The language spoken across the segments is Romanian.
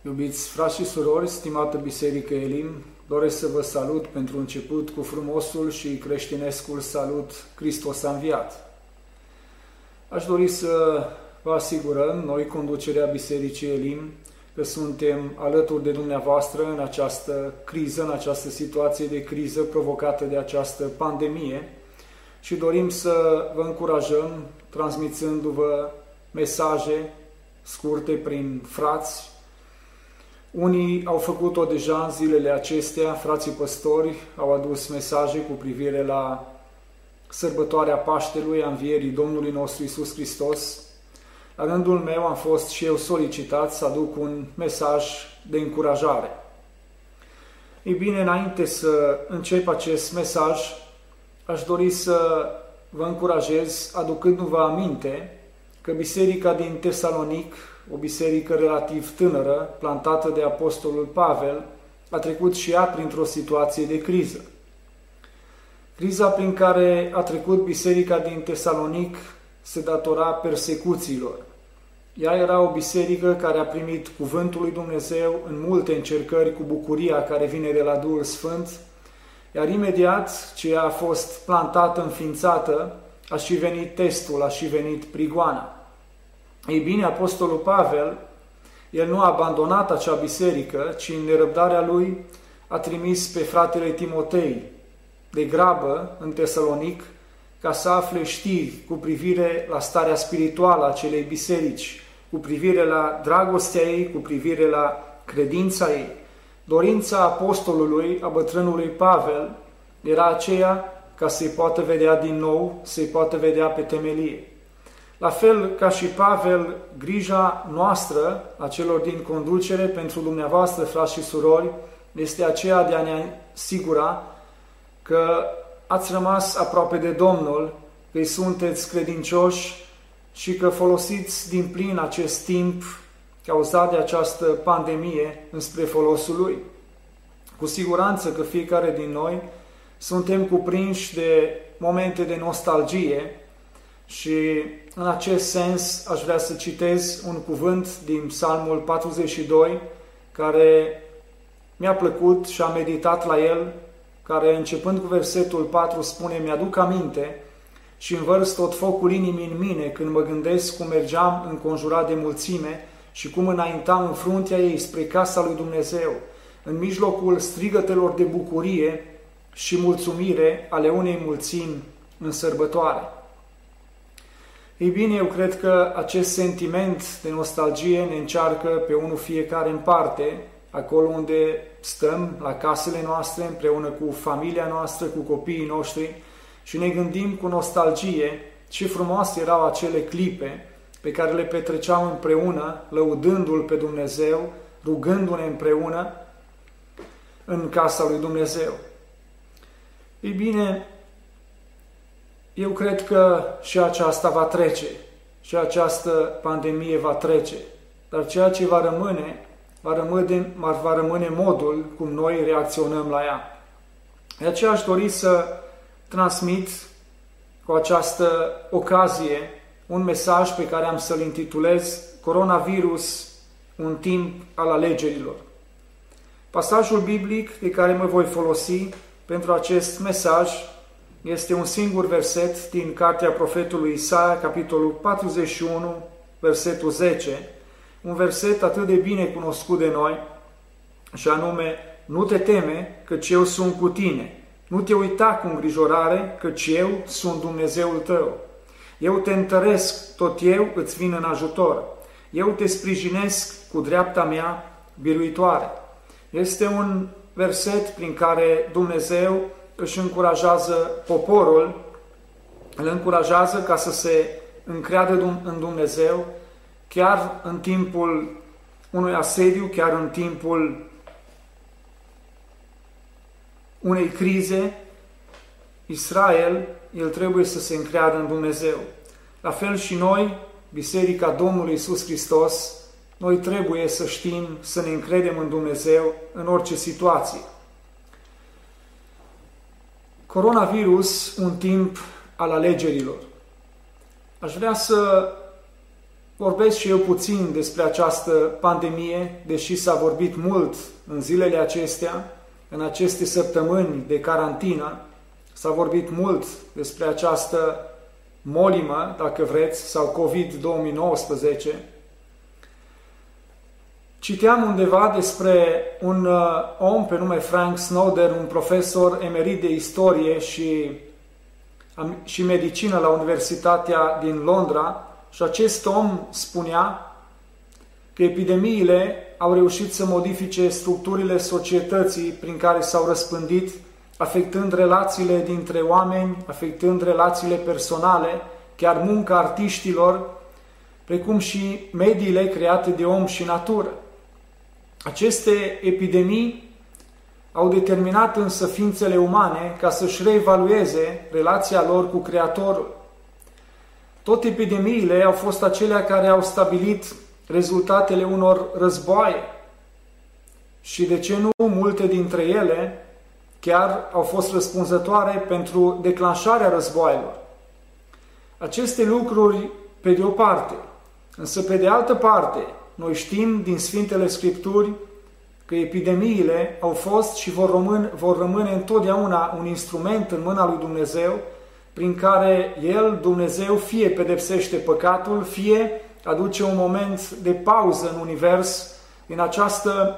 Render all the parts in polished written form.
Iubiți frați și surori, stimată Biserică Elim, doresc să vă salut pentru început cu frumosul și creștinescul salut: Hristos a înviat. Aș dori să vă asigurăm, noi, conducerea Bisericii Elim, că suntem alături de dumneavoastră în această criză, în această situație de criză provocată de această pandemie și dorim să vă încurajăm transmițându-vă mesaje scurte prin frați. Unii au făcut-o deja în zilele acestea, frații păstori au adus mesaje cu privire la sărbătoarea Paștelui, a învierii Domnului nostru Iisus Hristos. La rândul meu am fost și eu solicitat să aduc un mesaj de încurajare. Ei bine, înainte să încep acest mesaj, aș dori să vă încurajez aducându-vă aminte că biserica din Tesalonic, o biserică relativ tânără, plantată de Apostolul Pavel, a trecut și ea printr-o situație de criză. Criza prin care a trecut biserica din Tesalonic se datora persecuțiilor. Ea era o biserică care a primit cuvântul lui Dumnezeu în multe încercări cu bucuria care vine de la Duhul Sfânt, iar imediat ce ea a fost plantată, înființată, a și venit testul, a și venit prigoana. Ei bine, Apostolul Pavel, el nu a abandonat acea biserică, ci în nerăbdarea lui a trimis pe fratele Timotei de grabă în Tesalonic ca să afle știri cu privire la starea spirituală a acelei biserici, cu privire la dragostea ei, cu privire la credința ei. Dorința apostolului, a bătrânului Pavel, era aceea ca să-i poată vedea din nou, să-i poată vedea pe temelie. La fel ca și Pavel, grija noastră, a celor din conducere, pentru dumneavoastră, frați și surori, este aceea de a ne asigura că ați rămas aproape de Domnul, că îi sunteți credincioși și că folosiți din plin acest timp cauzat de această pandemie înspre folosul Lui. Cu siguranță că fiecare din noi suntem cuprinși de momente de nostalgie și în acest sens aș vrea să citez un cuvânt din Psalmul 42 care mi-a plăcut și am meditat la el, care începând cu versetul 4 spune: Mi-aduc aminte și învărs tot focul inimii în mine când mă gândesc cum mergeam înconjurat de mulțime și cum înaintam în fruntea ei spre casa lui Dumnezeu, în mijlocul strigătelor de bucurie și mulțumire ale unei mulțimi în sărbătoare. Ei bine, eu cred că acest sentiment de nostalgie ne încearcă pe unul fiecare în parte, acolo unde stăm, la casele noastre, împreună cu familia noastră, cu copiii noștri și ne gândim cu nostalgie ce frumoase erau acele clipe pe care le petreceam împreună, lăudându-L pe Dumnezeu, rugându-ne împreună în casa lui Dumnezeu. Ei bine, eu cred că și aceasta va trece, și această pandemie va trece, dar ceea ce va rămâne modul cum noi reacționăm la ea. De aceea aș dori să transmit cu această ocazie un mesaj pe care am să-l intitulez Coronavirus, un timp al alegerilor. Pasajul biblic de care mă voi folosi pentru acest mesaj este un singur verset din cartea profetului Isaia, capitolul 41, versetul 10, un verset atât de bine cunoscut de noi, și anume: Nu te teme, căci eu sunt cu tine, nu te uita cu îngrijorare, căci eu sunt Dumnezeul tău. Eu te întăresc, tot eu îți vin în ajutor, eu te sprijinesc cu dreapta mea biruitoare. Este un verset prin care Dumnezeu își încurajează poporul, îl încurajează ca să se încreadă în Dumnezeu, chiar în timpul unui asediu, chiar în timpul unei crize. Israel, el trebuie să se încreadă în Dumnezeu. La fel și noi, Biserica Domnului Iisus Hristos, noi trebuie să știm să ne încredem în Dumnezeu în orice situație. Coronavirus, un timp al alegerilor. Aș vrea să vorbesc și eu puțin despre această pandemie, deși s-a vorbit mult în zilele acestea, în aceste săptămâni de carantină, s-a vorbit mult despre această molimă, dacă vreți, sau COVID-2019. Citeam undeva despre un om pe nume Frank Snowden, un profesor emerit de istorie și medicină la Universitatea din Londra, și acest om spunea că epidemiile au reușit să modifice structurile societății prin care s-au răspândit, afectând relațiile dintre oameni, afectând relațiile personale, chiar munca artiștilor, precum și mediile create de om și natură. Aceste epidemii au determinat însă ființele umane ca să-și reevalueze relația lor cu Creatorul. Tot epidemiile au fost acelea care au stabilit rezultatele unor războaie și, de ce nu, multe dintre ele chiar au fost răspunzătoare pentru declanșarea războaielor. Aceste lucruri pe de o parte, însă pe de altă parte, noi știm din Sfintele Scripturi că epidemiile au fost și vor rămâne întotdeauna un instrument în mâna lui Dumnezeu, prin care El, Dumnezeu, fie pedepsește păcatul, fie aduce un moment de pauză în univers din această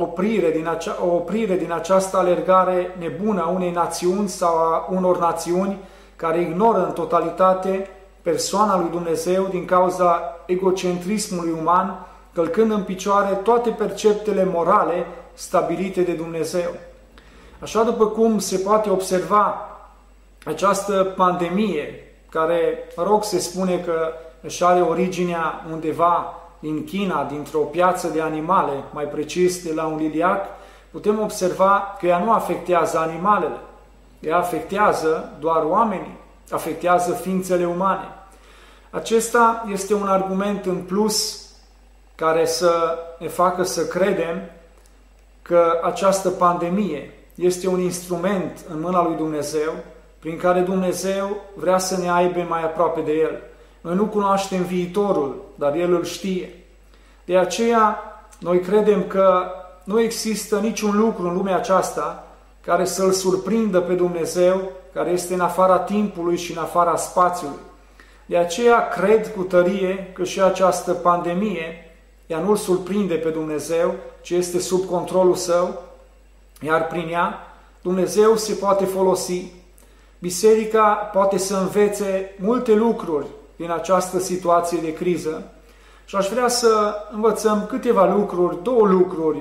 oprire din această alergare nebună a unei națiuni sau a unor națiuni care ignoră în totalitate persoana lui Dumnezeu din cauza egocentrismului uman, călcând în picioare toate perceptele morale stabilite de Dumnezeu. Așa după cum se poate observa, această pandemie, care, se spune că își are originea undeva din China, dintr-o piață de animale, mai precis de la un liliac, putem observa că ea nu afectează animalele, ea afectează doar oamenii, afectează ființele umane. Acesta este un argument în plus care să ne facă să credem că această pandemie este un instrument în mâna lui Dumnezeu, prin care Dumnezeu vrea să ne aibă mai aproape de El. Noi nu cunoaștem viitorul, dar El îl știe. De aceea, noi credem că nu există niciun lucru în lumea aceasta care să-L surprindă pe Dumnezeu, care este în afara timpului și în afara spațiului. De aceea cred cu tărie că și această pandemie, ea nu-L surprinde pe Dumnezeu, ci este sub controlul Său, iar prin ea Dumnezeu se poate folosi. Biserica poate să învețe multe lucruri din această situație de criză și aș vrea să învățăm câteva lucruri, două lucruri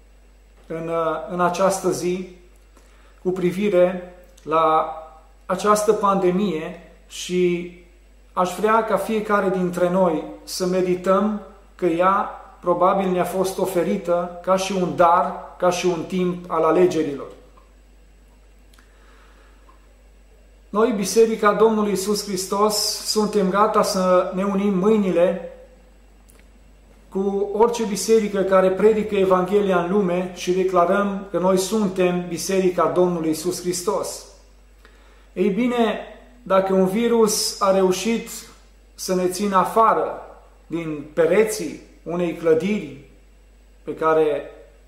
în această zi cu privire la această pandemie și aș vrea ca fiecare dintre noi să medităm că ea probabil ne-a fost oferită ca și un dar, ca și un timp al alegerilor. Noi, Biserica Domnului Iisus Hristos, suntem gata să ne unim mâinile cu orice biserică care predică Evanghelia în lume și declarăm că noi suntem Biserica Domnului Iisus Hristos. Ei bine, dacă un virus a reușit să ne țină afară din pereții unei clădiri pe care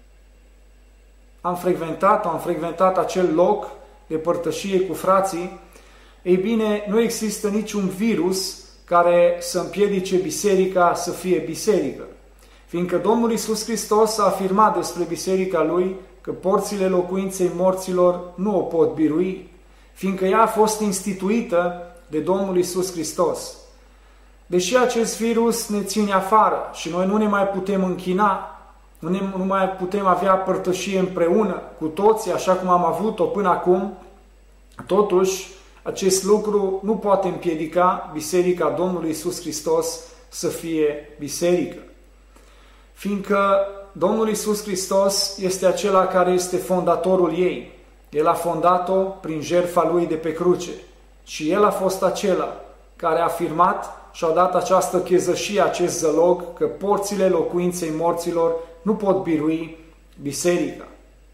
am frecventat acel loc de părtășie cu frații, ei bine, nu există niciun virus care să împiedice biserica să fie biserică. Fiindcă Domnul Iisus Hristos a afirmat despre biserica Lui că porțile locuinței morților nu o pot birui, fiindcă ea a fost instituită de Domnul Iisus Hristos. Deși acest virus ne ține afară și noi nu ne mai putem închina, nu mai putem avea părtășie împreună cu toții, așa cum am avut-o până acum, totuși, acest lucru nu poate împiedica Biserica Domnului Iisus Hristos să fie biserică. Fiindcă Domnul Iisus Hristos este acela care este fondatorul ei. El a fondat-o prin jertfa Lui de pe cruce. Și El a fost acela care a afirmat și a dat această chezășie, acest zălog, că porțile locuinței morților nu pot birui biserica.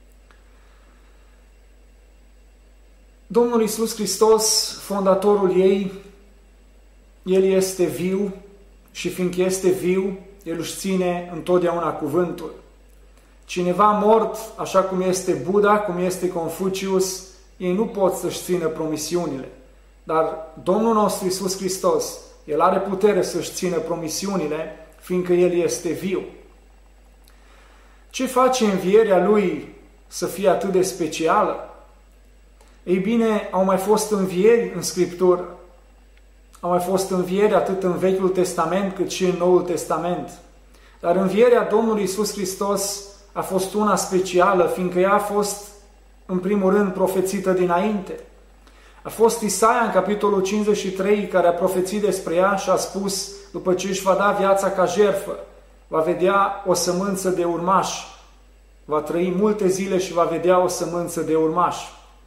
Domnul Iisus Hristos, fondatorul ei, El este viu, și fiindcă este viu, El își ține întotdeauna cuvântul. Cineva mort, așa cum este Buddha, cum este Confucius, ei nu pot să-și țină promisiunile. Dar Domnul nostru Iisus Hristos, El are putere să-și țină promisiunile, fiindcă El este viu. Ce face învierea Lui să fie atât de specială? Ei bine, au mai fost învieri în Scriptură. Au mai fost învieri atât în Vechiul Testament cât și în Noul Testament. Dar învierea Domnului Iisus Hristos a fost una specială, fiindcă ea a fost, în primul rând, profețită dinainte. A fost Isaia în capitolul 53 care a profețit despre ea și a spus, după ce își va da viața ca jertfă, va vedea o sămânță de urmași, va trăi multe zile și va vedea o sămânță de urmași.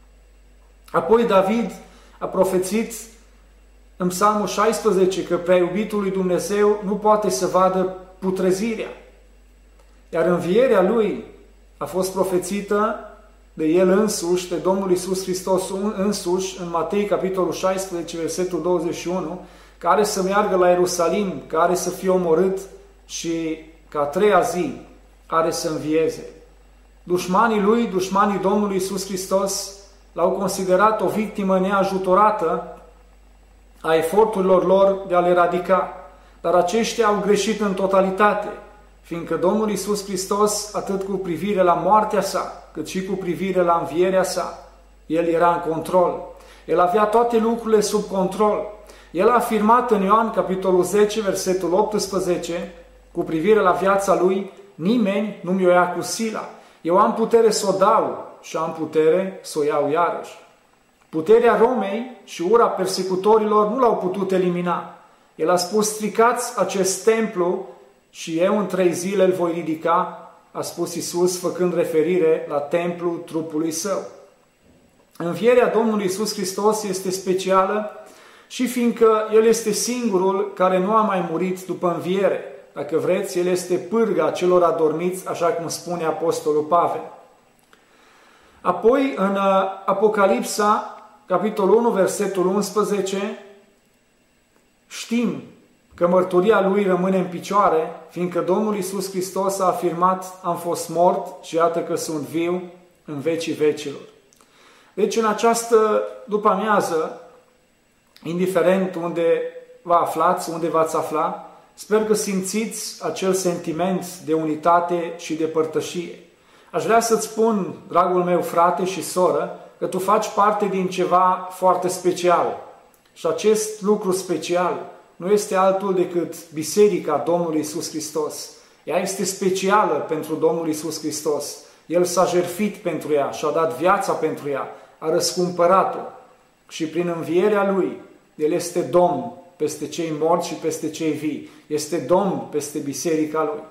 Apoi David a profețit în Psalmul 16 că prea iubitul lui Dumnezeu nu poate să vadă putrezirea. Iar învierea lui a fost profețită de El însuși, de Domnul Iisus Hristos însuși, în Matei, capitolul 16, versetul 21, care să meargă la Ierusalim, care să fie omorât și ca a treia zi are să învieze. Dușmanii lui, dușmanii Domnului Iisus Hristos, l-au considerat o victimă neajutorată a eforturilor lor de a-L eradica. Dar aceștia au greșit în totalitate, fiindcă Domnul Iisus Hristos, atât cu privire la moartea sa, cât și cu privire la învierea sa, El era în control. El avea toate lucrurile sub control. El a afirmat în Ioan, capitolul 10, versetul 18, cu privire la viața Lui, nimeni nu mi-o ia cu sila. Eu am putere să o dau și am putere să o iau iarăși. Puterea Romei și ura persecutorilor nu l-au putut elimina. El a spus, stricați acest templu și eu în 3 zile îl voi ridica, a spus Iisus, făcând referire la templul trupului Său. Învierea Domnului Iisus Hristos este specială și fiindcă El este singurul care nu a mai murit după înviere. Dacă vreți, El este pârga celor adormiți, așa cum spune Apostolul Pavel. Apoi, în Apocalipsa, capitolul 1, versetul 11, știm că mărturia Lui rămâne în picioare, fiindcă Domnul Iisus Hristos a afirmat, am fost mort și iată că sunt viu în vecii vecilor. Deci în această după-amiază, indiferent unde vă aflați, unde v-ați afla, sper că simțiți acel sentiment de unitate și de părtășie. Aș vrea să-ți spun, dragul meu frate și soră, că tu faci parte din ceva foarte special. Și acest lucru special nu este altul decât Biserica Domnului Iisus Hristos. Ea este specială pentru Domnul Iisus Hristos. El s-a jertfit pentru ea și a dat viața pentru ea, a răscumpărat-o. Și prin învierea Lui, El este Domn peste cei morți și peste cei vii. Este Domn peste Biserica Lui.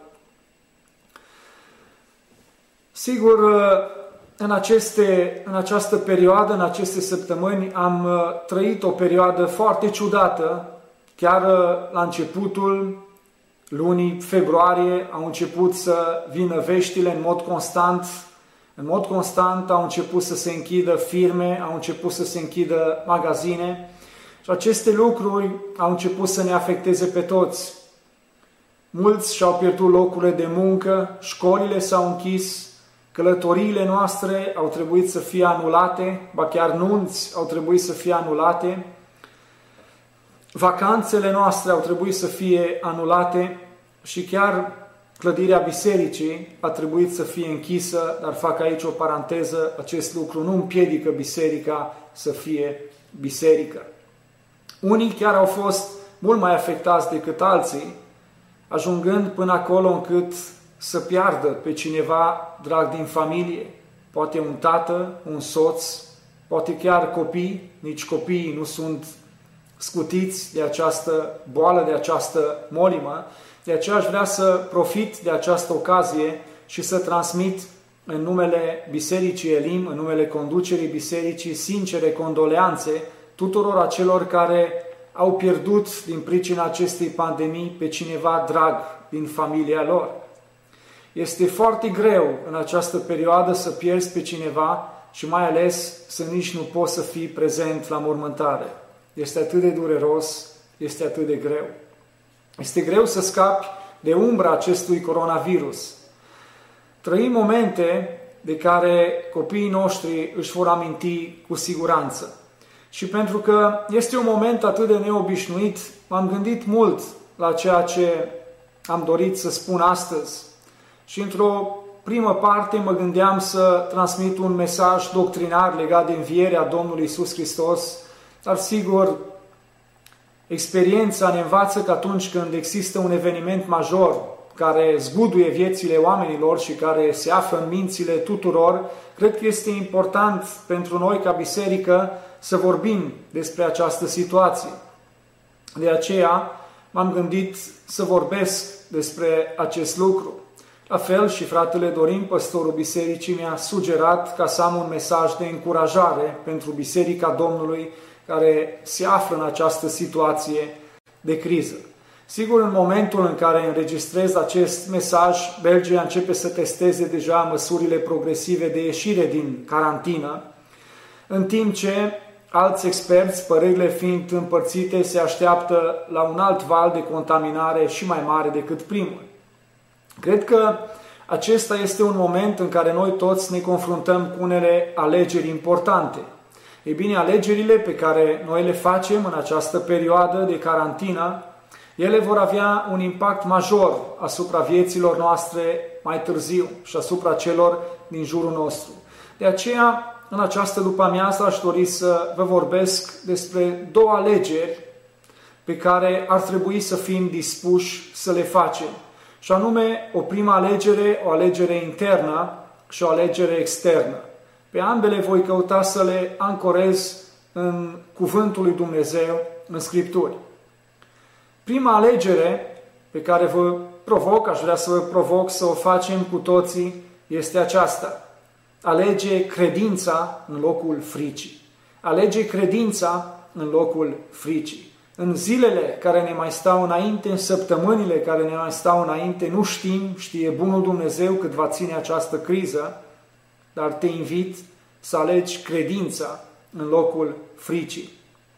Sigur, în această perioadă, în aceste săptămâni, am trăit o perioadă foarte ciudată. Chiar la începutul lunii februarie au început să vină veștile în mod constant. În mod constant au început să se închidă firme, au început să se închidă magazine și aceste lucruri au început să ne afecteze pe toți. Mulți și-au pierdut locurile de muncă, școlile s-au închis, călătoriile noastre au trebuit să fie anulate, ba chiar nunți au trebuit să fie anulate, vacanțele noastre au trebuit să fie anulate și chiar clădirea bisericii a trebuit să fie închisă, dar fac aici o paranteză, acest lucru nu împiedică biserica să fie biserică. Unii chiar au fost mult mai afectați decât alții, ajungând până acolo încât să piardă pe cineva drag din familie, poate un tată, un soț, poate chiar copii, nici copiii nu sunt scutiți de această boală, de această molimă. De aceea aș vrea să profit de această ocazie și să transmit în numele Bisericii Elim, în numele conducerii bisericii, sincere condoleanțe tuturor acelor care au pierdut din pricina acestei pandemii pe cineva drag din familia lor. Este foarte greu în această perioadă să pierzi pe cineva și mai ales să nici nu poți să fii prezent la mormântare. Este atât de dureros, este atât de greu. Este greu să scapi de umbra acestui coronavirus. Trăim momente de care copiii noștri își vor aminti cu siguranță. Și pentru că este un moment atât de neobișnuit, m-am gândit mult la ceea ce am dorit să spun astăzi. Și într-o primă parte mă gândeam să transmit un mesaj doctrinar legat de învierea Domnului Iisus Hristos, dar sigur, experiența ne învață că atunci când există un eveniment major care zguduie viețile oamenilor și care se află în mințile tuturor, cred că este important pentru noi ca biserică să vorbim despre această situație. De aceea m-am gândit să vorbesc despre acest lucru. La fel și fratele Dorin, păstorul bisericii, mi-a sugerat ca să am un mesaj de încurajare pentru Biserica Domnului care se află în această situație de criză. Sigur, în momentul în care înregistrez acest mesaj, Belgia începe să testeze deja măsurile progresive de ieșire din carantină, în timp ce alți experți, părerile fiind împărțite, se așteaptă la un alt val de contaminare și mai mare decât primul. Cred că acesta este un moment în care noi toți ne confruntăm cu unele alegeri importante. Ei bine, alegerile pe care noi le facem în această perioadă de carantină, ele vor avea un impact major asupra vieților noastre mai târziu și asupra celor din jurul nostru. De aceea, în această după-amiază aș dori să vă vorbesc despre două alegeri pe care ar trebui să fim dispuși să le facem. Și anume, o primă alegere, o alegere internă și o alegere externă. Pe ambele voi căuta să le ancorez în Cuvântul lui Dumnezeu, în Scripturi. Prima alegere pe care aș vrea să vă provoc să o facem cu toții, este aceasta. Alege credința în locul fricii. Alege credința în locul fricii. În zilele care ne mai stau înainte, în săptămânile care ne mai stau înainte, nu știm, știe bunul Dumnezeu cât va ține această criză, dar te invit să alegi credința în locul fricii.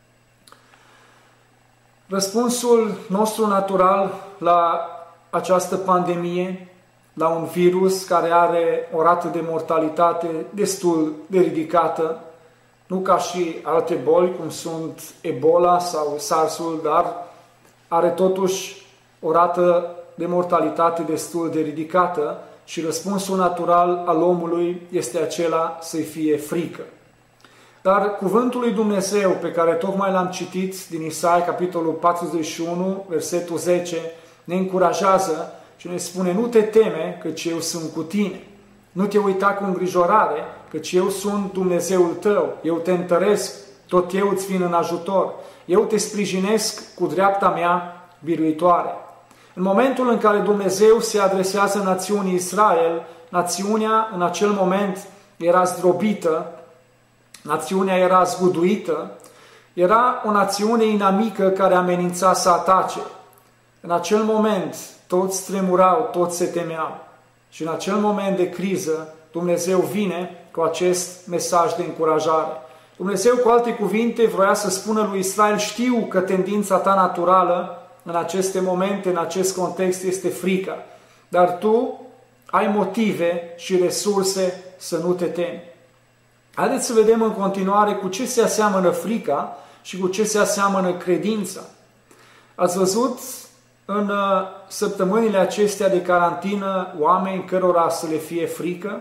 Răspunsul nostru natural la această pandemie, la un virus care are o rată de mortalitate destul de ridicată, nu ca și alte boli, cum sunt Ebola sau SARS-ul, dar are totuși o rată de mortalitate destul de ridicată și răspunsul natural al omului este acela să-i fie frică. Dar cuvântul lui Dumnezeu pe care tocmai l-am citit din Isaia, capitolul 41, versetul 10, ne încurajează și ne spune: nu te teme, căci eu sunt cu tine. Nu te uita cu îngrijorare, căci eu sunt Dumnezeul tău. Eu te întăresc, tot eu îți vin în ajutor. Eu te sprijinesc cu dreapta mea biruitoare. În momentul în care Dumnezeu se adresează națiunii Israel, națiunea în acel moment era zdrobită, națiunea era zguduită, era o națiune inamică care amenința să atace. În acel moment toți tremurau, toți se temeau. Și în acel moment de criză, Dumnezeu vine cu acest mesaj de încurajare. Dumnezeu, cu alte cuvinte, vroia să spună lui Israel: știu că tendința ta naturală în aceste momente, în acest context, este frica. Dar tu ai motive și resurse să nu te temi. Haideți să vedem în continuare cu ce se aseamănă frica și cu ce se aseamănă credința. Ați văzut în săptămânile acestea de carantină oameni cărora să le fie frică?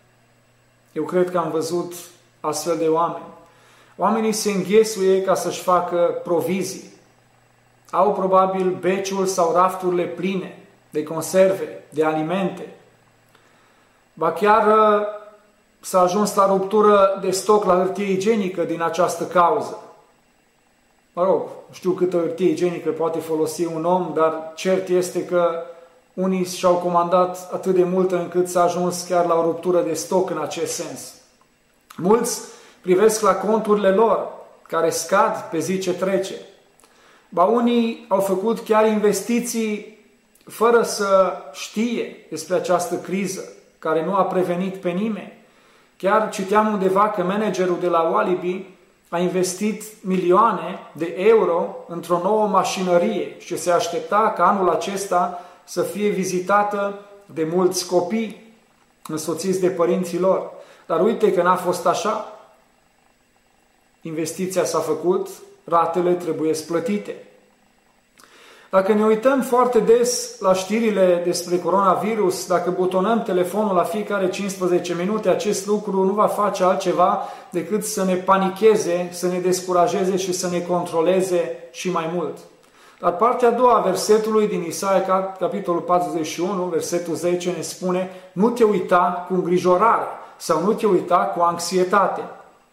Eu cred că am văzut astfel de oameni. Oamenii se înghesuie ca să-și facă provizii. Au probabil beciul sau rafturile pline de conserve, de alimente. Ba chiar s-a ajuns la ruptură de stoc la hârtie igienică din această cauză. Mă rog, știu câtă hârtie igienică poate folosi un om, dar cert este că unii și-au comandat atât de multă încât s-a ajuns chiar la o ruptură de stoc în acest sens. Mulți privesc la conturile lor, care scad pe zi ce trece. Ba unii au făcut chiar investiții fără să știe despre această criză, care nu a prevenit pe nimeni. Chiar citeam undeva că managerul de la Walibi a investit milioane de euro într-o nouă mașinărie și se aștepta ca anul acesta să fie vizitată de mulți copii însoțiți de părinții lor. Dar uite că n-a fost așa. Investiția s-a făcut, ratele trebuie plătite. Dacă ne uităm foarte des la știrile despre coronavirus, dacă butonăm telefonul la fiecare 15 minute, acest lucru nu va face altceva decât să ne panicheze, să ne descurajeze și să ne controleze și mai mult. Dar partea a doua a versetului din Isaia, capitolul 41, versetul 10, ne spune: nu te uita cu îngrijorare sau nu te uita cu anxietate.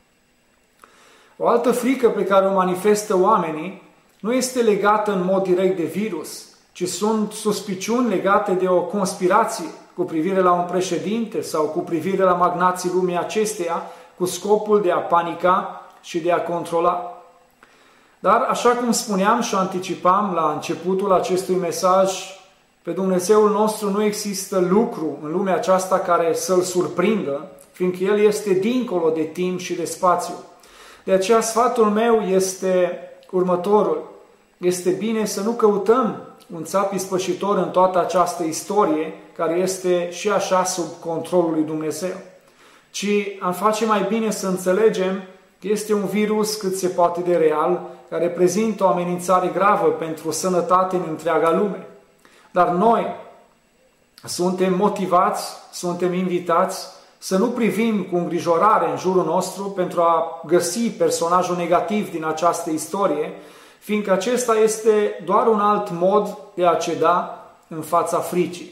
O altă frică pe care o manifestă oamenii nu este legată în mod direct de virus, ci sunt suspiciuni legate de o conspirație cu privire la un președinte sau cu privire la magnații lumii acesteia, cu scopul de a panica și de a controla. Dar, așa cum spuneam și anticipam la începutul acestui mesaj, pe Dumnezeul nostru nu există lucru în lumea aceasta care să-L surprindă, fiindcă El este dincolo de timp și de spațiu. De aceea sfatul meu este următorul: este bine să nu căutăm un țap ispășitor în toată această istorie, care este și așa sub controlul lui Dumnezeu, ci am face mai bine să înțelegem că este un virus cât se poate de real, care reprezintă o amenințare gravă pentru sănătate în întreaga lume. Dar noi suntem motivați, suntem invitați să nu privim cu îngrijorare în jurul nostru pentru a găsi personajul negativ din această istorie, fiindcă acesta este doar un alt mod de a ceda în fața fricii.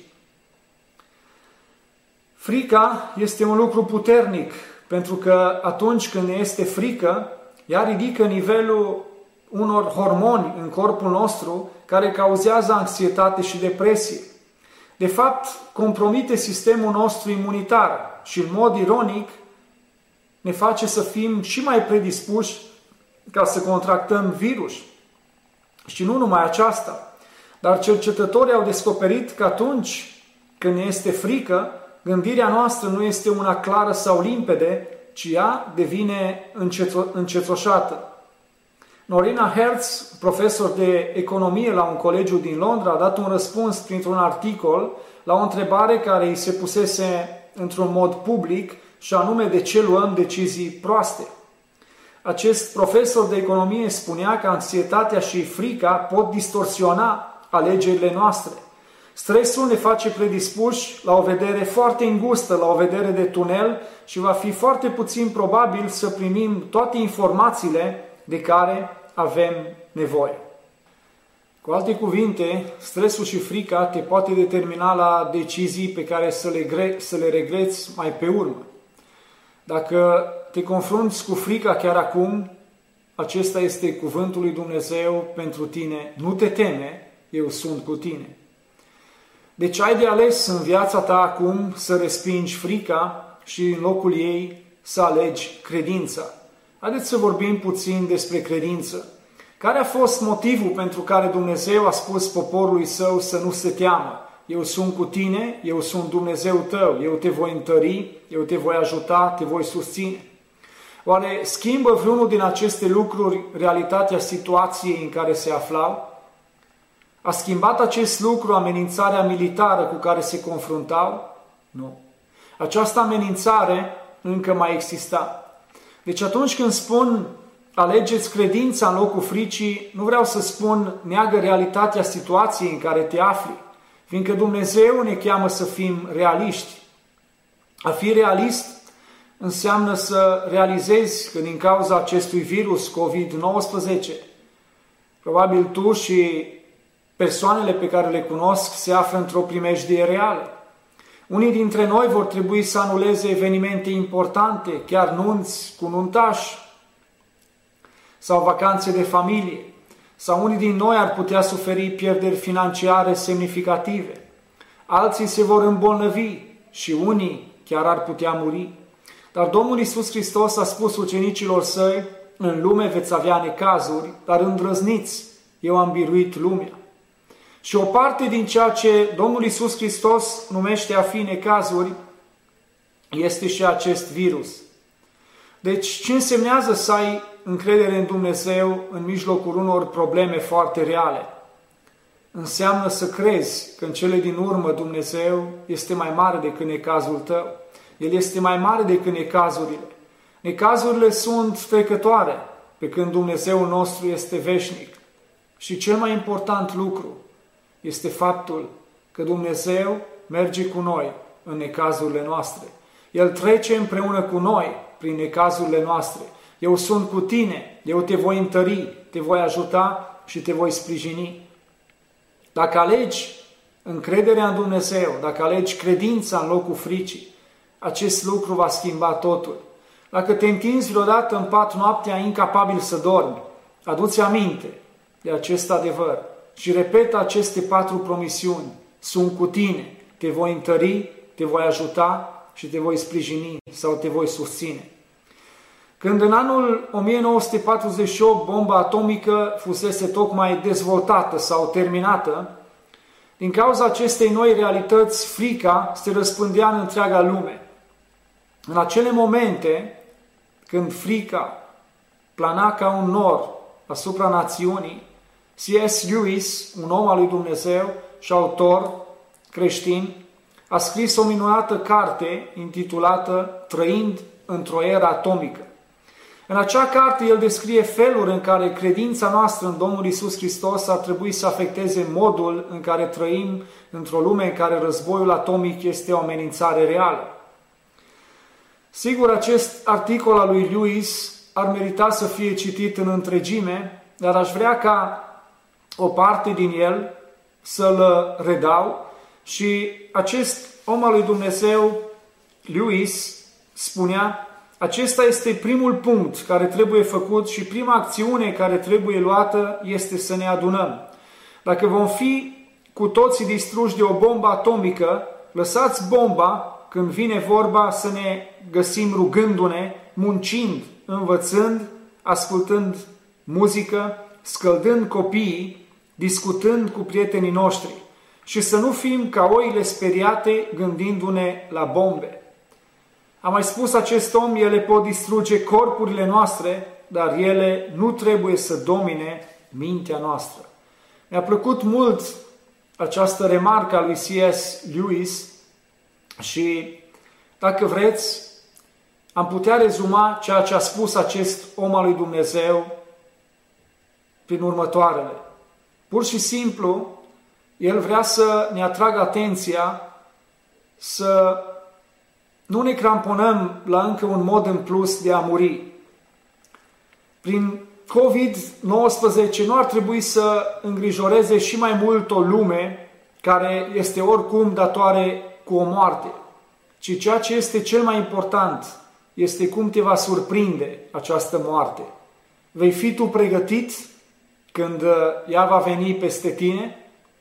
Frica este un lucru puternic, pentru că atunci când ne este frică, ea ridică nivelul unor hormoni în corpul nostru care cauzează anxietate și depresie. De fapt, compromite sistemul nostru imunitar și, în mod ironic, ne face să fim și mai predispuși ca să contractăm virus. Și nu numai aceasta, dar cercetătorii au descoperit că atunci când ne este frică, gândirea noastră nu este una clară sau limpede, ci ea devine încetoșată. Norina Hertz, profesor de economie la un colegiu din Londra, a dat un răspuns printr-un articol la o întrebare care îi se pusese într-un mod public, și anume: de ce luăm decizii proaste? Acest profesor de economie spunea că anxietatea și frica pot distorsiona alegerile noastre. Stresul ne face predispuși la o vedere foarte îngustă, la o vedere de tunel, și va fi foarte puțin probabil să primim toate informațiile de care avem nevoie. Cu alte cuvinte, stresul și frica te poate determina la decizii pe care să le regreți mai pe urmă. Dacă te confrunți cu frica chiar acum, acesta este cuvântul lui Dumnezeu pentru tine: nu te teme, eu sunt cu tine. Deci ai de ales în viața ta acum să respingi frica și în locul ei să alegi credința. Haideți să vorbim puțin despre credință. Care a fost motivul pentru care Dumnezeu a spus poporului său să nu se teamă? Eu sunt cu tine, eu sunt Dumnezeu tău, eu te voi întări, eu te voi ajuta, te voi susține. Oare schimbă vreunul din aceste lucruri realitatea situației în care se aflau? A schimbat acest lucru amenințarea militară cu care se confruntau? Nu. Această amenințare încă mai exista. Deci atunci când spun alegeți credința în locul fricii, nu vreau să spun neagă realitatea situației în care te afli, fiindcă Dumnezeu ne cheamă să fim realiști. A fi realist înseamnă să realizezi că din cauza acestui virus COVID-19, probabil tu și persoanele pe care le cunosc se află într-o primejdie reală. Unii dintre noi vor trebui să anuleze evenimente importante, chiar nunți cu nuntași sau vacanțe de familie, sau unii din noi ar putea suferi pierderi financiare semnificative. Alții se vor îmbolnăvi și unii chiar ar putea muri. Dar Domnul Iisus Hristos a spus ucenicilor săi: în lume veți avea necazuri, dar îndrăzniți, eu am biruit lumea. Și o parte din ceea ce Domnul Iisus Hristos numește a fi necazuri este și acest virus. Deci, ce însemnează să ai încredere în Dumnezeu în mijlocul unor probleme foarte reale? Înseamnă să crezi că în cele din urmă Dumnezeu este mai mare decât necazul tău. El este mai mare decât necazurile. Necazurile sunt trecătoare, pe când Dumnezeul nostru este veșnic. Și cel mai important lucru este faptul că Dumnezeu merge cu noi în necazurile noastre. El trece împreună cu noi prin necazurile noastre. Eu sunt cu tine, eu te voi întări, te voi ajuta și te voi sprijini. Dacă alegi încrederea în Dumnezeu, dacă alegi credința în locul fricii, acest lucru va schimba totul. Dacă te întinzi vreodată în pat noaptea incapabil să dormi, adu-ți aminte de acest adevăr și repetă aceste 4 promisiuni. Sunt cu tine, te voi întări, te voi ajuta și te voi sprijini sau te voi susține. Când în anul 1948 bomba atomică fusese tocmai dezvoltată sau terminată, din cauza acestei noi realități, frica se răspândea în întreaga lume. În acele momente, când frica plana ca un nor asupra națiunii, C.S. Lewis, un om al lui Dumnezeu și autor creștin, a scris o minunată carte intitulată Trăind într-o eră atomică. În acea carte el descrie felul în care credința noastră în Domnul Iisus Hristos ar trebui să afecteze modul în care trăim într-o lume în care războiul atomic este o amenințare reală. Sigur, acest articol al lui Lewis ar merita să fie citit în întregime, dar aș vrea ca o parte din el să-l redau și acest om al lui Dumnezeu, Lewis, spunea: acesta este primul punct care trebuie făcut și prima acțiune care trebuie luată este să ne adunăm. Dacă vom fi cu toții distruși de o bombă atomică, lăsați bomba când vine vorba să ne găsim rugându-ne, muncind, învățând, ascultând muzică, scăldând copiii, discutând cu prietenii noștri și să nu fim ca oile speriate gândindu-ne la bombe. Am mai spus acest om, ele pot distruge corpurile noastre, dar ele nu trebuie să domine mintea noastră. Mi-a plăcut mult această remarcă a lui C.S. Lewis și, dacă vreți, am putea rezuma ceea ce a spus acest om al lui Dumnezeu prin următoarele. Pur și simplu, el vrea să ne atragă atenția să nu ne cramponăm la încă un mod în plus de a muri. Prin COVID-19 nu ar trebui să îngrijoreze și mai mult o lume care este oricum datoare cu o moarte, ci ceea ce este cel mai important este cum te va surprinde această moarte. Vei fi tu pregătit când ea va veni peste tine?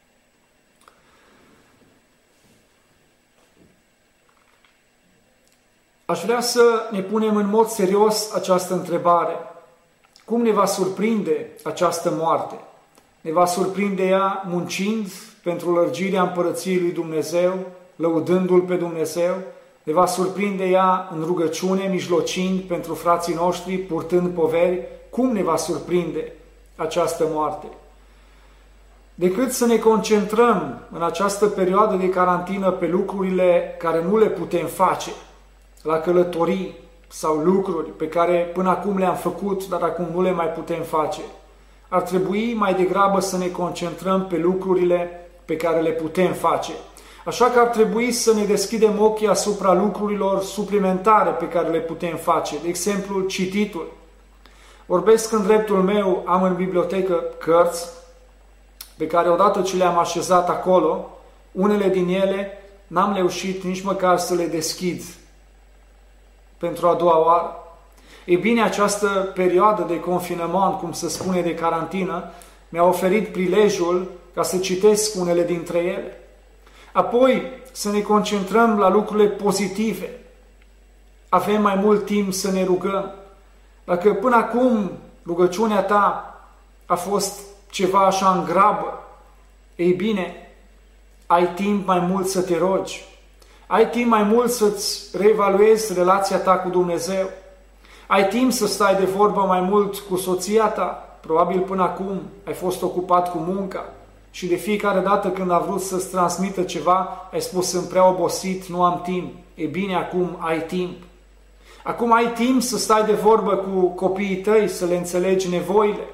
Aș vrea să ne punem în mod serios această întrebare. Cum ne va surprinde această moarte? Ne va surprinde ea muncind pentru lărgirea împărăției lui Dumnezeu, lăudându-L pe Dumnezeu? Ne va surprinde ea în rugăciune, mijlocind pentru frații noștri, purtând poveri? Cum ne va surprinde această moarte? Decât să ne concentrăm în această perioadă de carantină pe lucrurile care nu le putem face, la călătorii sau lucruri pe care până acum le-am făcut, dar acum nu le mai putem face, ar trebui mai degrabă să ne concentrăm pe lucrurile pe care le putem face. Așa că ar trebui să ne deschidem ochii asupra lucrurilor suplimentare pe care le putem face. De exemplu, cititul. Vorbesc în dreptul meu, am în bibliotecă cărți pe care odată ce le-am așezat acolo, unele din ele n-am reușit nici măcar să le deschid pentru a doua oară. Ei bine, această perioadă de confinement, cum se spune, de carantină, mi-a oferit prilejul ca să citesc unele dintre ele. Apoi să ne concentrăm la lucrurile pozitive. Avem mai mult timp să ne rugăm. Dacă până acum rugăciunea ta a fost ceva așa în grabă, ei bine, ai timp mai mult să te rogi. Ai timp mai mult să-ți reevaluezi relația ta cu Dumnezeu. Ai timp să stai de vorbă mai mult cu soția ta? Probabil până acum ai fost ocupat cu munca și de fiecare dată când a vrut să-ți transmită ceva, ai spus: sunt prea obosit, nu am timp. E bine, acum ai timp. Acum ai timp să stai de vorbă cu copiii tăi, să le înțelegi nevoile.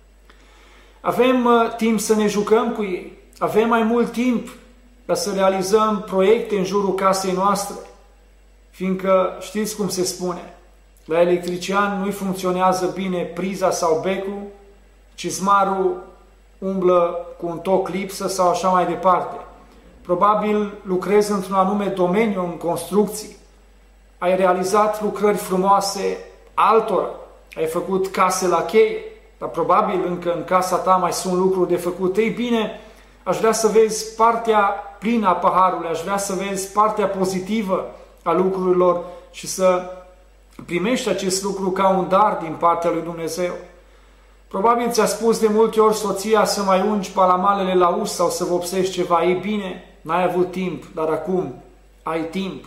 Avem timp să ne jucăm cu ei. Avem mai mult timp ca să realizăm proiecte în jurul casei noastre. Fiindcă știți cum se spune, la electrician nu-i funcționează bine priza sau becul, cizmarul umblă cu un toc lipsă sau așa mai departe. Probabil lucrezi într-un anume domeniu în construcții. Ai realizat lucrări frumoase altora. Ai făcut case la cheie, dar probabil încă în casa ta mai sunt lucruri de făcut. Ei bine, aș vrea să vezi partea plină a paharului, aș vrea să vezi partea pozitivă a lucrurilor și să primești acest lucru ca un dar din partea lui Dumnezeu. Probabil ți-a spus de multe ori soția să mai ungi palamalele la us sau să vopsești ceva. Ei bine, n-ai avut timp, dar acum ai timp.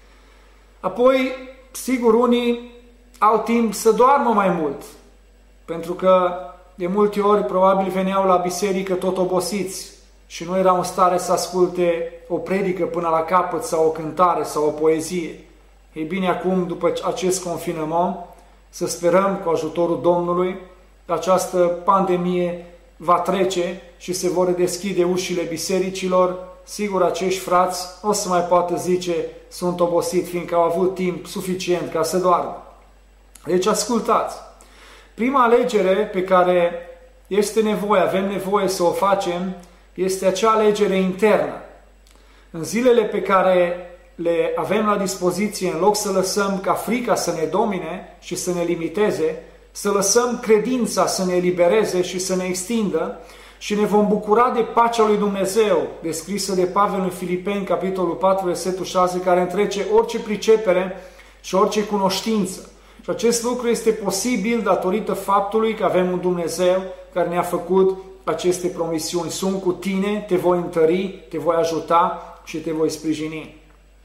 Apoi, sigur, unii au timp să doarmă mai mult, pentru că de multe ori probabil veneau la biserică tot obosiți și nu erau în stare să asculte o predică până la capăt sau o cântare sau o poezie. Ei bine, acum, după acest confinement, să sperăm cu ajutorul Domnului că această pandemie va trece și se vor deschide ușile bisericilor. Sigur, acești frați o să mai poată zice: sunt obosit, fiindcă au avut timp suficient ca să doarmă. Deci ascultați, prima alegere pe care avem nevoie să o facem, este acea alegere internă. În zilele pe care le avem la dispoziție, în loc să lăsăm ca frica să ne domine și să ne limiteze, să lăsăm credința să ne elibereze și să ne extindă și ne vom bucura de pacea lui Dumnezeu, descrisă de Pavel în Filipeni, capitolul 4, versetul 6, care întrece orice pricepere și orice cunoștință. Și acest lucru este posibil datorită faptului că avem un Dumnezeu care ne-a făcut aceste promisiuni. Sunt cu tine, te voi întări, te voi ajuta și te voi sprijini.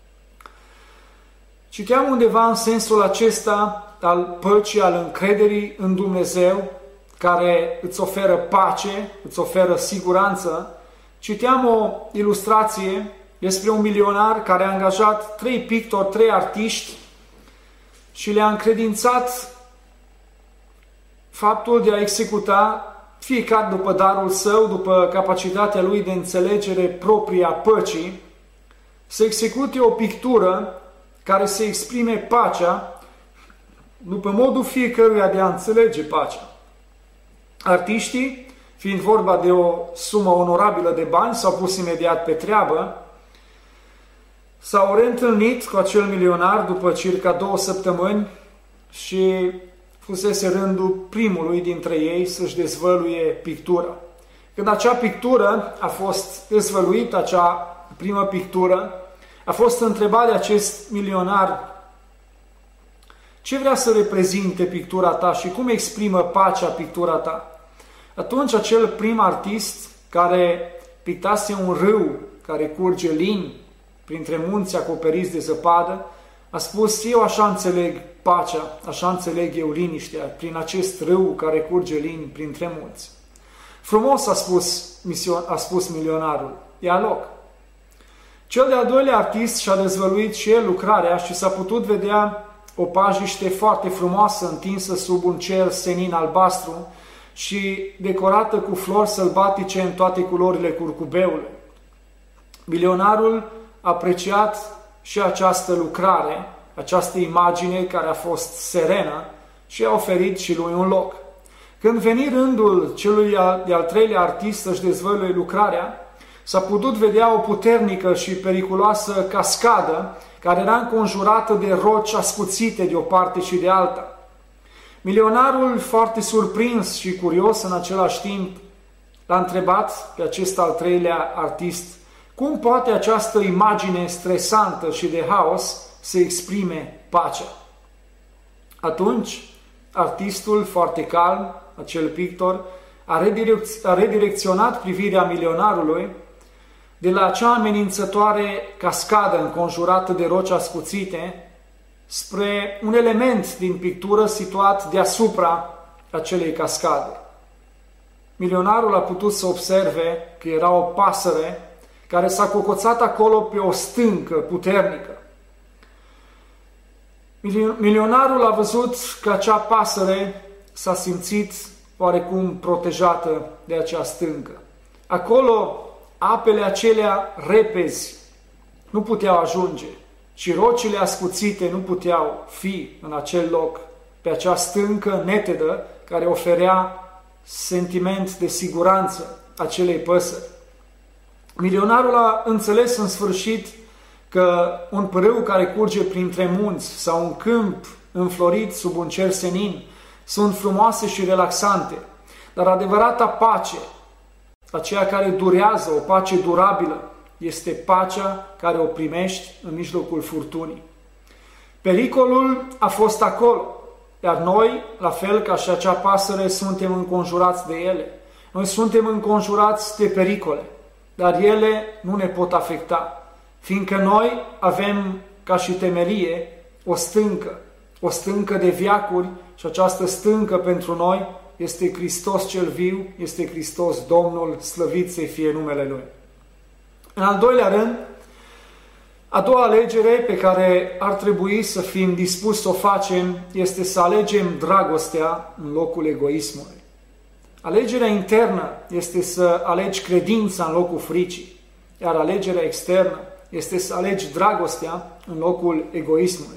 Citeam undeva în sensul acesta al păcii, al încrederii în Dumnezeu, care îți oferă pace, îți oferă siguranță. Citeam o ilustrație despre un milionar care a angajat 3 pictori, 3 artiști și le-a încredințat faptul de a executa, fiecare după darul său, după capacitatea lui de înțelegere proprie a păcii, să execute o pictură care să exprime pacea după modul fiecăruia de a înțelege pacea. Artiștii, fiind vorba de o sumă onorabilă de bani, s-au pus imediat pe treabă, s-au reîntâlnit cu acel milionar după circa 2 săptămâni și fusese rândul primului dintre ei să-și dezvăluie pictura. Când acea pictură a fost dezvăluită, acea primă pictură, a fost întrebat de acest milionar: ce vrea să reprezinte pictura ta și cum exprimă pacea pictura ta? Atunci acel prim artist, care pictase un râu care curge lin printre munți acoperiți de zăpadă, a spus: eu așa înțeleg pacea, așa înțeleg eu liniștea, prin acest râu care curge lin printre munți. Frumos, a spus milionarul, ia loc. Cel de-al doilea artist și-a dezvăluit și el lucrarea și s-a putut vedea o pajiște foarte frumoasă întinsă sub un cer senin albastru și decorată cu flori sălbatice în toate culorile curcubeului. Milionarul a apreciat și această lucrare, această imagine care a fost serenă și a oferit și lui un loc. Când veni rândul celui de-al treilea artist să-și dezvăluie lucrarea, s-a putut vedea o puternică și periculoasă cascadă care era înconjurată de roci ascuțite de o parte și de alta. Milionarul, foarte surprins și curios în același timp, l-a întrebat pe acest al treilea artist: cum poate această imagine stresantă și de haos să exprime pacea? Atunci, artistul, foarte calm, acel pictor, a redirecționat privirea milionarului de la acea amenințătoare cascadă înconjurată de roci ascuțite spre un element din pictură situat deasupra acelei cascade. Milionarul a putut să observe că era o pasăre care s-a cocoțat acolo pe o stâncă puternică. Milionarul a văzut că acea pasăre s-a simțit oarecum protejată de acea stâncă. Acolo, apele acelea repezi nu puteau ajunge și rocile ascuțite nu puteau fi în acel loc, pe acea stâncă netedă care oferea sentiment de siguranță acelei păsări. Milionarul a înțeles în sfârșit că un pârâu care curge printre munți sau un câmp înflorit sub un cer senin sunt frumoase și relaxante, dar adevărata pace, aceea care durează, o pace durabilă, este pacea care o primești în mijlocul furtunii. Pericolul a fost acolo, iar noi, la fel ca și acea pasăre, suntem înconjurați de ele. Noi suntem înconjurați de pericole, dar ele nu ne pot afecta, fiindcă noi avem ca și temelie o stâncă de veacuri și această stâncă pentru noi este Hristos cel viu, este Hristos Domnul, slăvit să fie numele Lui. În al doilea rând, a doua alegere pe care ar trebui să fim dispuși să o facem este să alegem dragostea în locul egoismului. Alegerea internă este să alegi credința în locul fricii, iar alegerea externă este să alegi dragostea în locul egoismului.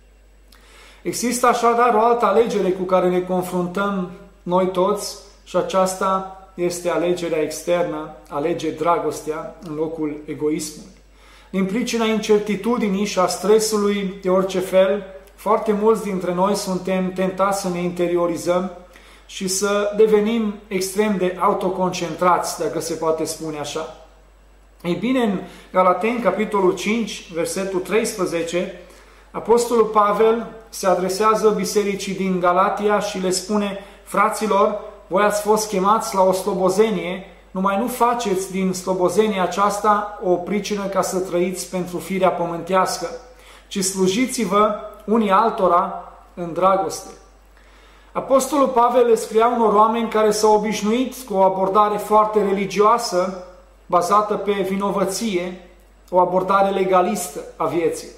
Există așadar o altă alegere cu care ne confruntăm noi toți și aceasta este alegerea externă, alege dragostea în locul egoismului. Din pricina incertitudinii și a stresului de orice fel, foarte mulți dintre noi suntem tentați să ne interiorizăm și să devenim extrem de autoconcentrați, dacă se poate spune așa. Ei bine, în Galateni, capitolul 5, versetul 13, Apostolul Pavel se adresează bisericii din Galatia și le spune: fraților, voi ați fost chemați la o slobozenie, numai nu faceți din slobozenia aceasta o pricină ca să trăiți pentru firea pământească, ci slujiți-vă unii altora în dragoste. Apostolul Pavel le scria unor oameni care s-au obișnuit cu o abordare foarte religioasă, bazată pe vinovăție, o abordare legalistă a vieții.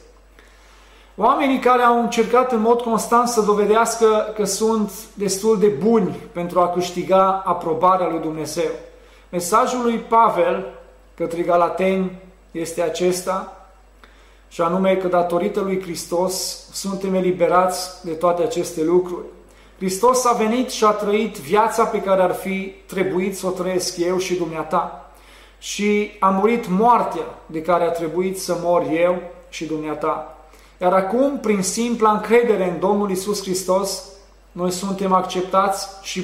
Oamenii care au încercat în mod constant să dovedească că sunt destul de buni pentru a câștiga aprobarea lui Dumnezeu. Mesajul lui Pavel către Galateni este acesta, și anume că datorită lui Hristos suntem eliberați de toate aceste lucruri. Hristos a venit și a trăit viața pe care ar fi trebuit să o trăiesc eu și dumneata. Și a murit moartea de care a trebuit să mor eu și dumneata. Iar acum, prin simpla încredere în Domnul Iisus Hristos, noi suntem acceptați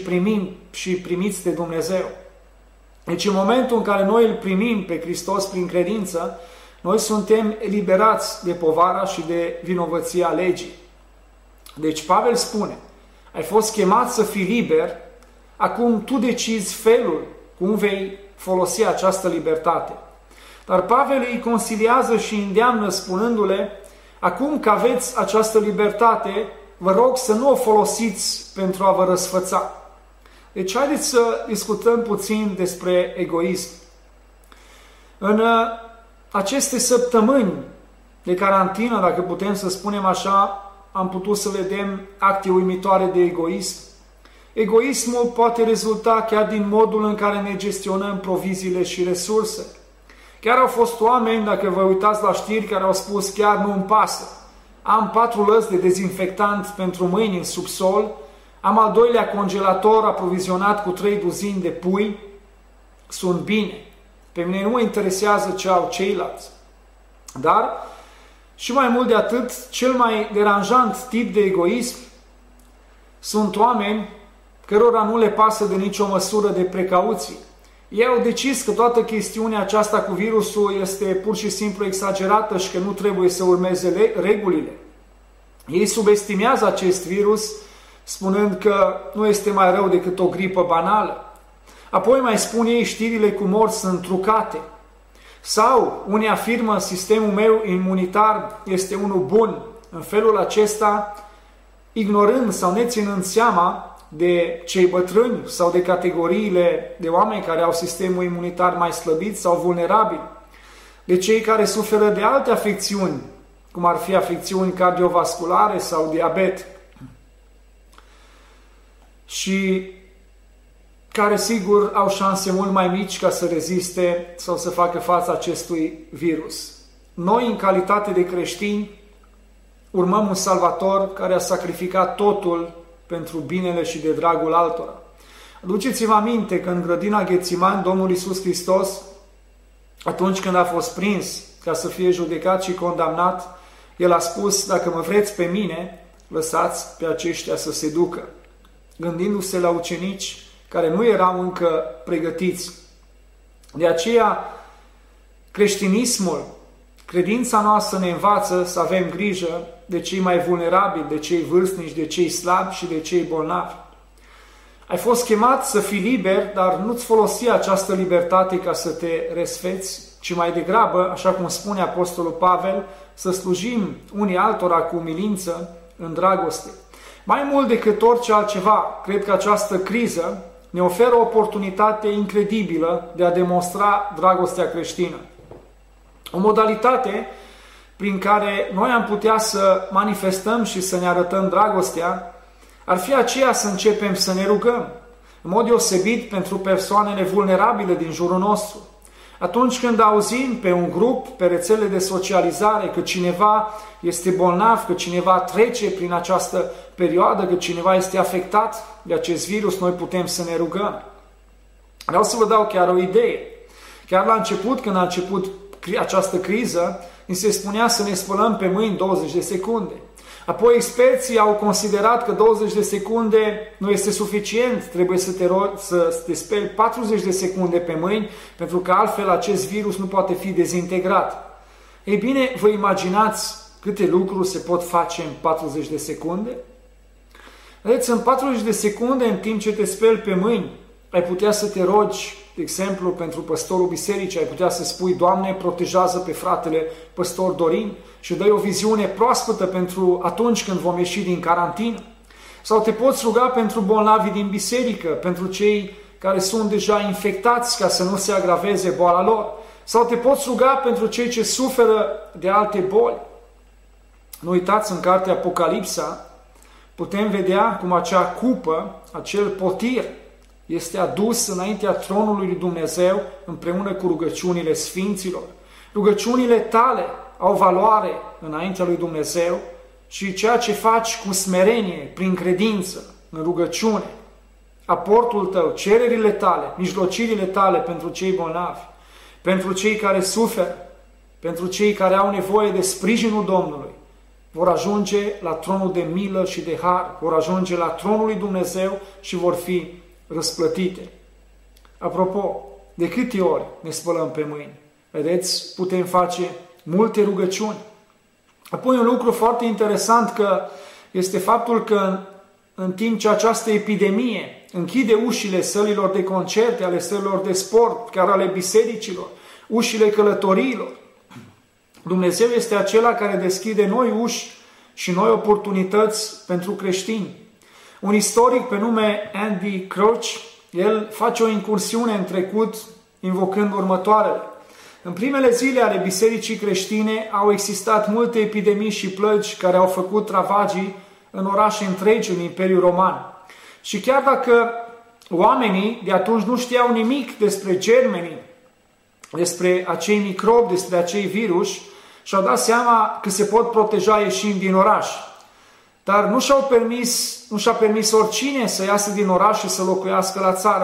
și primiți de Dumnezeu. Deci în momentul în care noi îl primim pe Hristos prin credință, noi suntem eliberați de povara și de vinovăția legii. Deci Pavel spune: ai fost chemat să fii liber, acum tu decizi felul cum vei folosi această libertate. Dar Pavel îi consiliază și îndeamnă spunându-le: acum că aveți această libertate, vă rog să nu o folosiți pentru a vă răsfăța. Deci haideți să discutăm puțin despre egoism. În aceste săptămâni de carantină, dacă putem să spunem așa, am putut să vedem acte uimitoare de egoism. Egoismul poate rezulta chiar din modul în care ne gestionăm proviziile și resurse. Chiar au fost oameni, dacă vă uitați la știri, care au spus: chiar nu-mi pasă. Am 4 lăzi de dezinfectant pentru mâini în subsol, am al doilea congelator aprovizionat cu 3 duzini de pui, sunt bine. Pe mine nu mă interesează ce au ceilalți. Dar, și mai mult de atât, cel mai deranjant tip de egoism sunt oameni cărora nu le pasă de nicio măsură de precauție. Ei au decis că toată chestiunea aceasta cu virusul este pur și simplu exagerată și că nu trebuie să urmeze regulile. Ei subestimează acest virus spunând că nu este mai rău decât o gripă banală. Apoi mai spun ei: știrile cu morți sunt trucate. Sau unii afirmă: sistemul meu imunitar este unul bun, în felul acesta, ignorând sau neținând seama de cei bătrâni sau de categoriile de oameni care au sistemul imunitar mai slăbit sau vulnerabil, de cei care suferă de alte afecțiuni, cum ar fi afecțiuni cardiovasculare sau diabet, și care, sigur, au șanse mult mai mici ca să reziste sau să facă față acestui virus. Noi, în calitate de creștini, urmăm un Salvator care a sacrificat totul pentru binele și de dragul altora. Aduceți-vă aminte că în grădina Ghețimani, Domnul Iisus Hristos, atunci când a fost prins ca să fie judecat și condamnat, El a spus: dacă mă vreți pe mine, lăsați pe aceștia să se ducă, gândindu-se la ucenici care nu erau încă pregătiți. De aceea, creștinismul, credința noastră ne învață să avem grijă de cei mai vulnerabili, de cei vârstnici, de cei slabi și de cei bolnavi. Ai fost chemat să fii liber, dar nu-ți folosi această libertate ca să te resfeți, ci mai degrabă, așa cum spune Apostolul Pavel, să slujim unii altora cu umilință în dragoste. Mai mult decât orice altceva, cred că această criză ne oferă o oportunitate incredibilă de a demonstra dragostea creștină. O modalitate prin care noi am putea să manifestăm și să ne arătăm dragostea ar fi aceea să începem să ne rugăm, în mod deosebit pentru persoanele vulnerabile din jurul nostru. Atunci când auzim pe un grup, pe rețele de socializare, că cineva este bolnav, că cineva trece prin această perioadă, că cineva este afectat de acest virus, noi putem să ne rugăm. Vreau să vă dau chiar o idee. Chiar la început, când a început această criză, ni se spunea să ne spălăm pe mâini 20 de secunde. Apoi experții au considerat că 20 de secunde nu este suficient, trebuie să te speli 40 de secunde pe mâini, pentru că altfel acest virus nu poate fi dezintegrat. Ei bine, vă imaginați câte lucruri se pot face în 40 de secunde? Vedeți, în 40 de secunde, în timp ce te speli pe mâini, ai putea să te rogi, de exemplu, pentru păstorul bisericii, ai putea să spui: Doamne, protejează pe fratele păstor Dorin și dă-i o viziune proaspătă pentru atunci când vom ieși din carantină. Sau te poți ruga pentru bolnavii din biserică, pentru cei care sunt deja infectați ca să nu se agraveze boala lor. Sau te poți ruga pentru cei ce suferă de alte boli. Nu uitați, în cartea Apocalipsa putem vedea cum acea cupă, acel potir, este adus înaintea tronului lui Dumnezeu împreună cu rugăciunile sfinților. Rugăciunile tale au valoare înaintea lui Dumnezeu și ceea ce faci cu smerenie, prin credință, în rugăciune, aportul tău, cererile tale, mijlocirile tale pentru cei bolnavi, pentru cei care suferă, pentru cei care au nevoie de sprijinul Domnului, vor ajunge la tronul de milă și de har, vor ajunge la tronul lui Dumnezeu și vor fi răsplătite. Apropo, de câte ori ne spălăm pe mâini? Vedeți, putem face multe rugăciuni. Apoi un lucru foarte interesant este faptul că în timp ce această epidemie închide ușile sălilor de concerte, ale sălilor de sport, chiar ale bisericilor, ușile călătoriilor, Dumnezeu este acela care deschide noi uși și noi oportunități pentru creștini. Un istoric pe nume Andy Crouch, el face o incursiune în trecut invocând următoarele. În primele zile ale bisericii creștine au existat multe epidemii și plăgi care au făcut ravagii în orașe întregi în Imperiul Roman. Și chiar dacă oamenii de atunci nu știau nimic despre germenii, despre acei microbi, despre acei virus, și-au dat seama că se pot proteja ieșind din oraș. Dar nu și-a permis oricine să iasă din oraș și să locuiască la țară.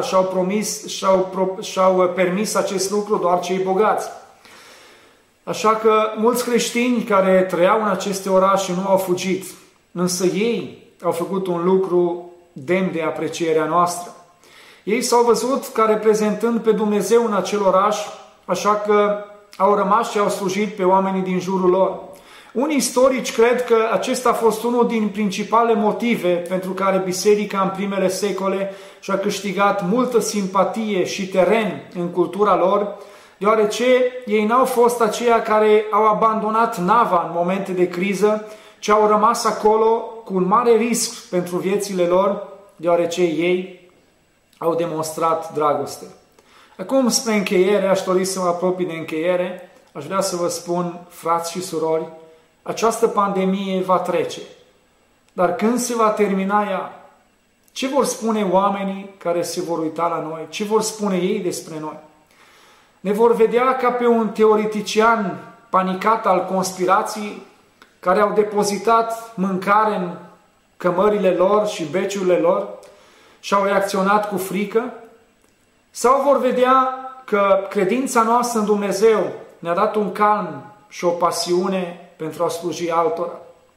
Și-au permis acest lucru doar cei bogați. Așa că mulți creștini care trăiau în aceste orașe nu au fugit, însă ei au făcut un lucru demn de aprecierea noastră. Ei s-au văzut ca reprezentând pe Dumnezeu în acel oraș, așa că au rămas și au slujit pe oamenii din jurul lor. Unii istorici cred că acesta a fost unul din principalele motive pentru care biserica în primele secole și-a câștigat multă simpatie și teren în cultura lor, deoarece ei n-au fost aceia care au abandonat nava în momente de criză, ci au rămas acolo cu un mare risc pentru viețile lor, deoarece ei au demonstrat dragoste. Acum, spre încheiere, aș dori să mă apropii de încheiere, aș vrea să vă spun, frați și surori, această pandemie va trece. Dar când se va termina ea, ce vor spune oamenii care se vor uita la noi? Ce vor spune ei despre noi? Ne vor vedea ca pe un teoretician panicat al conspirației, care au depozitat mâncare în cămările lor și beciurile lor și au reacționat cu frică? Sau vor vedea că credința noastră în Dumnezeu ne-a dat un calm și o pasiune pentru a sluji altora?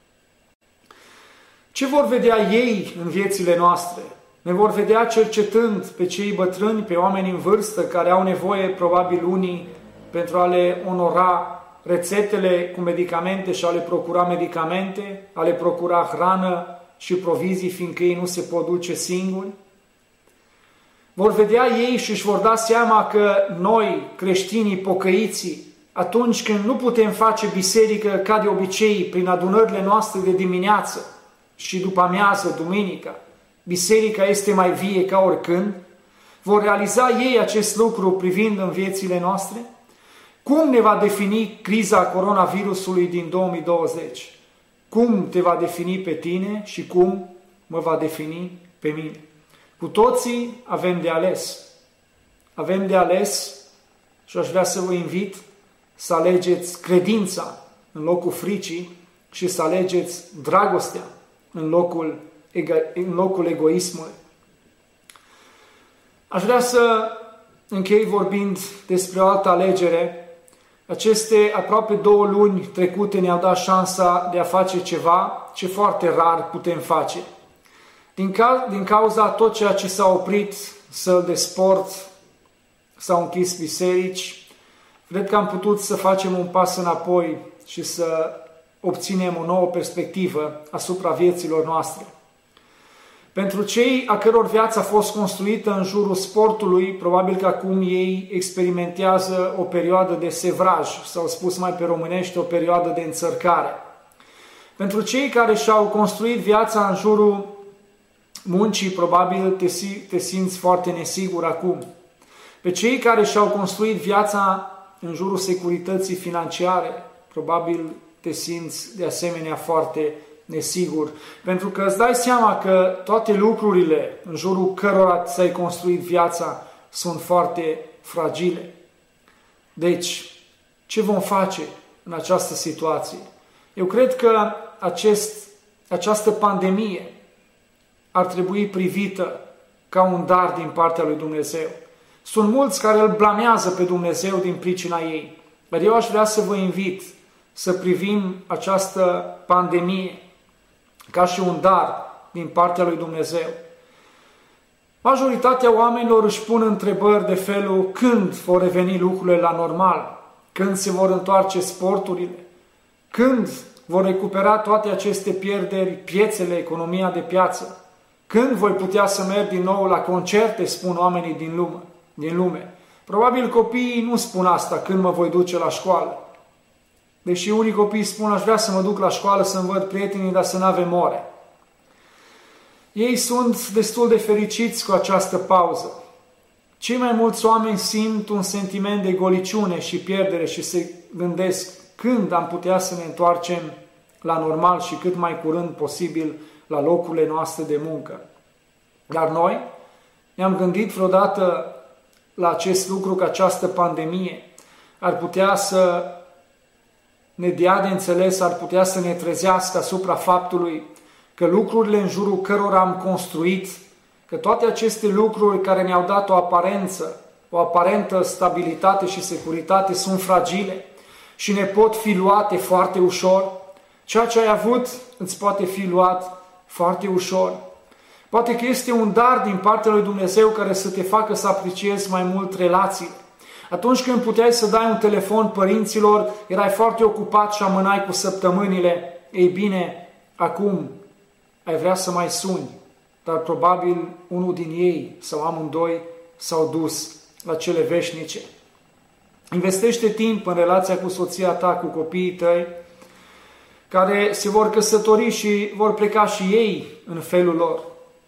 Ce vor vedea ei în viețile noastre? Ne vor vedea cercetând pe cei bătrâni, pe oameni în vârstă, care au nevoie, probabil unii, pentru a le onora rețetele cu medicamente și a le procura medicamente, a le procura hrană și provizii, fiindcă ei nu se pot duce singuri. Vor vedea ei și își vor da seama că noi, creștinii pocăiții, atunci când nu putem face biserică ca de obicei, prin adunările noastre de dimineață și după amiază, duminica, biserica este mai vie ca oricând, vor realiza ei acest lucru privind în viețile noastre? Cum ne va defini criza coronavirusului din 2020? Cum te va defini pe tine și cum mă va defini pe mine? Cu toții avem de ales. Avem de ales și aș vrea să vă invit să alegeți credința în locul fricii și să alegeți dragostea în locul egoismului. Aș vrea să închei vorbind despre o altă alegere. Aceste aproape 2 luni trecute ne-au dat șansa de a face ceva ce foarte rar putem face. Din cauza tot ceea ce s-a oprit, săli de sport, s-au închis biserici, cred că am putut să facem un pas înapoi și să obținem o nouă perspectivă asupra vieților noastre. Pentru cei a căror viață a fost construită în jurul sportului, probabil că acum ei experimentează o perioadă de sevraj, sau spus mai pe românește, o perioadă de înțărcare. Pentru cei care și-au construit viața în jurul muncii, probabil te simți foarte nesigur acum. Pe cei care și-au construit viața în jurul securității financiare, probabil te simți de asemenea foarte nesigur, pentru că îți dai seama că toate lucrurile în jurul cărora ți-ai construit viața sunt foarte fragile. Deci, ce vom face în această situație? Eu cred că această pandemie ar trebui privită ca un dar din partea lui Dumnezeu. Sunt mulți care îl blamează pe Dumnezeu din pricina ei, dar eu aș vrea să vă invit să privim această pandemie ca și un dar din partea lui Dumnezeu. Majoritatea oamenilor își pun întrebări de felul când vor reveni lucrurile la normal, când se vor întoarce sporturile, când vor recupera toate aceste pierderi piețele, economia de piață, când voi putea să merg din nou la concerte, spun oamenii din lume. Probabil copiii nu spun asta, când mă voi duce la școală. Deși unii copii spun, aș vrea să mă duc la școală să-mi văd prietenii, dar să n-avem ore. Ei sunt destul de fericiți cu această pauză. Cei mai mulți oameni simt un sentiment de goliciune și pierdere și se gândesc când am putea să ne întoarcem la normal și cât mai curând posibil la locurile noastre de muncă. Dar noi ne-am gândit vreodată la acest lucru, că această pandemie ar putea să ne dea de înțeles, ar putea să ne trezească asupra faptului că lucrurile în jurul cărora am construit, că toate aceste lucruri care ne-au dat o aparentă stabilitate și securitate sunt fragile și ne pot fi luate foarte ușor. Ceea ce ai avut îți poate fi luat foarte ușor. Poate că este un dar din partea lui Dumnezeu care să te facă să apreciezi mai mult relațiile. Atunci când puteai să dai un telefon părinților, erai foarte ocupat și amânai cu săptămânile. Ei bine, acum ai vrea să mai suni, dar probabil unul din ei sau amândoi s-au dus la cele veșnice. Investește timp în relația cu soția ta, cu copiii tăi care se vor căsători și vor pleca și ei în felul lor.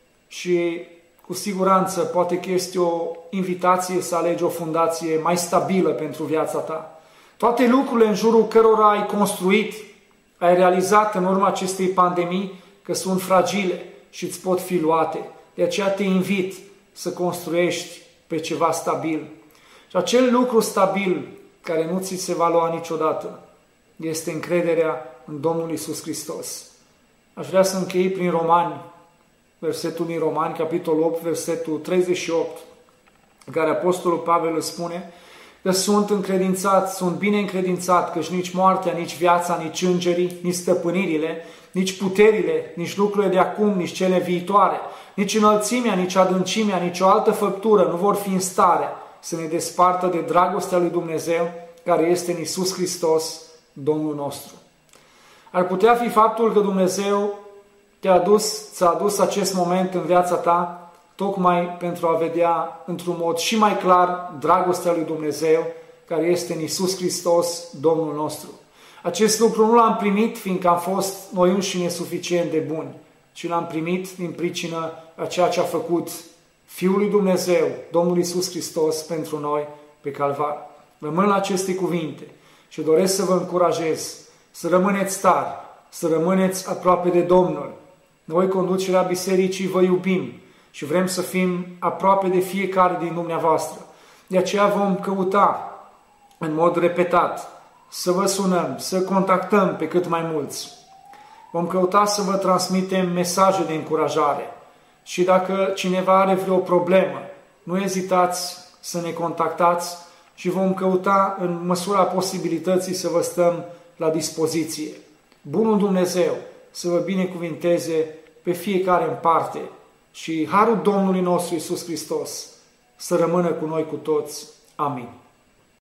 Și cu siguranță poate că este o invitație să alegi o fundație mai stabilă pentru viața ta. Toate lucrurile în jurul cărora ai construit, ai realizat în urma acestei pandemii că sunt fragile și îți pot fi luate. De aceea te invit să construiești pe ceva stabil. Și acel lucru stabil care nu ți se va lua niciodată este încrederea în Domnul Iisus Hristos. Aș vrea să închei prin Romani, versetul din Romani, capitolul 8, versetul 38, în care Apostolul Pavel îți spune că sunt încredințat, sunt bine încredințat, căci nici moartea, nici viața, nici îngerii, nici stăpânirile, nici puterile, nici lucrurile de acum, nici cele viitoare, nici înălțimea, nici adâncimea, nici o altă făptură nu vor fi în stare să ne despartă de dragostea lui Dumnezeu, care este în Iisus Hristos, Domnul nostru. Ar putea fi faptul că Dumnezeu ți-a adus acest moment în viața ta tocmai pentru a vedea într-un mod și mai clar dragostea lui Dumnezeu, care este în Iisus Hristos, Domnul nostru. Acest lucru nu l-am primit fiindcă am fost noi înșine suficient de buni, ci l-am primit din pricină a ceea ce a făcut Fiul lui Dumnezeu, Domnul Iisus Hristos, pentru noi pe Calvar. Rămân la aceste cuvinte și doresc să vă încurajez să rămâneți tari, să rămâneți aproape de Domnul. Noi, conducerea bisericii, vă iubim și vrem să fim aproape de fiecare din dumneavoastră. De aceea vom căuta în mod repetat să vă sunăm, să contactăm pe cât mai mulți. Vom căuta să vă transmitem mesaje de încurajare și dacă cineva are vreo problemă, nu ezitați să ne contactați și vom căuta în măsura posibilității să vă stăm la dispoziție. Bunul Dumnezeu să vă binecuvinteze pe fiecare în parte și harul Domnului nostru Iisus Hristos să rămână cu noi cu toți. Amin.